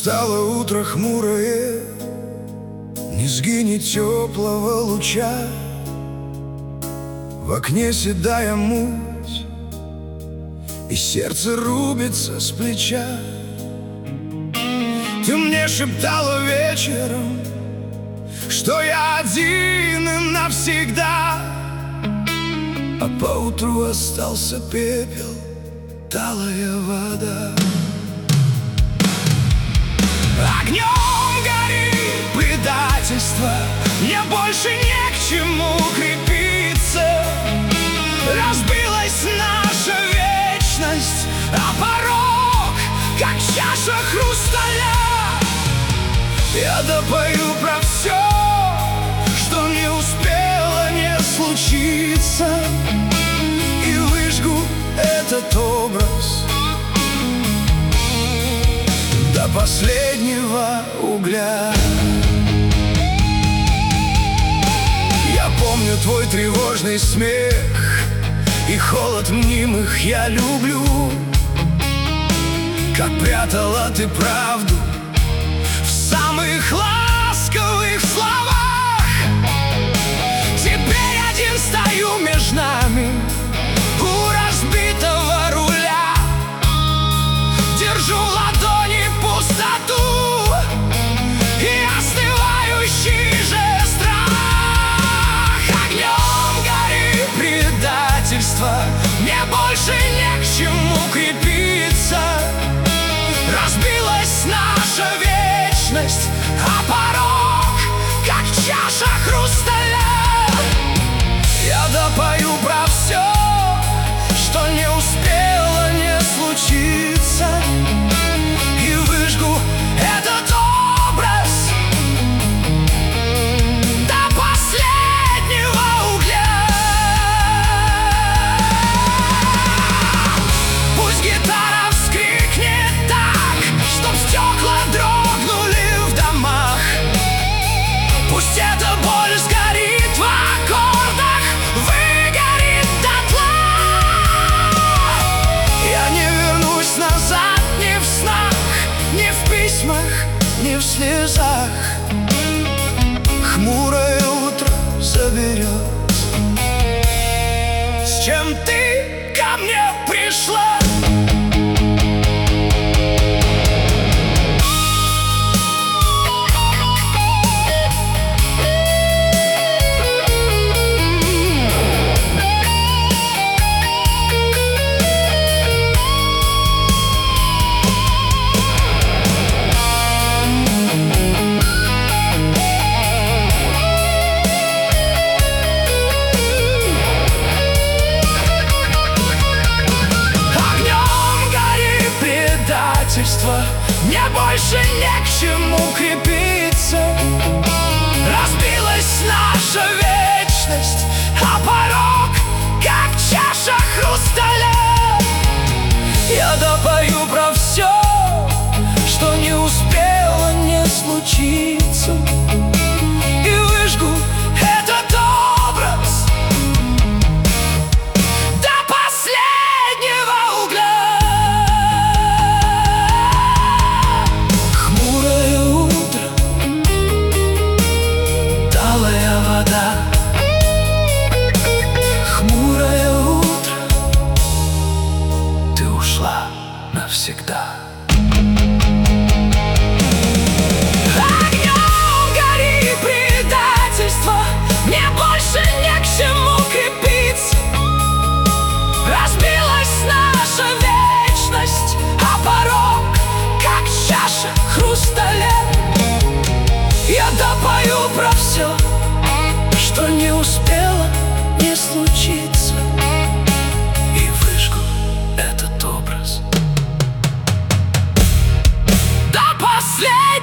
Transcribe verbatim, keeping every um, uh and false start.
Настало утро хмурое, не сгинет теплого луча. В окне седая муть, и сердце рубится с плеча. Ты мне шептала вечером, что я один и навсегда, а поутру остался пепел, талая вода. Огнем горит предательство, мне больше не к чему крепиться. Разбилась наша вечность, а порог, как чаша хрусталя. Я допою про все, что не успело не случиться, и выжгу этот образ до последнего угля. Я помню твой тревожный смех и холод мнимых я люблю. Как прятала ты правду в самых ласковых словах. Теперь один стою между нами у разбитого руля. Держу ладони пустоту и остывающий же страх. Огнем горит предательство, мне больше не к чему крепиться. Разбилась наша вечность, а порог, как чаша хрусталя. Я допою про все, что не успело не случиться, и выжгу этот образ до последнего угля. Пусть гитара вскрикнет так, чтоб стекла дрогнули в домах. Пусть эта боль сгорит в аккордах, выгорит дотла. Я не вернусь назад ни в снах, ни в письмах, ни в слезах. Хмурое утро заберет. С чем ты ко мне пришла? Мне больше не к чему крепиться. Разбилась наша вечность, а порог, как чаша хрусталя. Я допою про все, что не успело не случиться, и выжгу этот образ до последнего угля. Навсегда. Огнем горит предательство, мне больше не к чему крепиться. Разбилась наша вечность, а порог, как чаша хрусталя. Я допою про все, что не успело не случиться, и выжгу этот образ до последнего.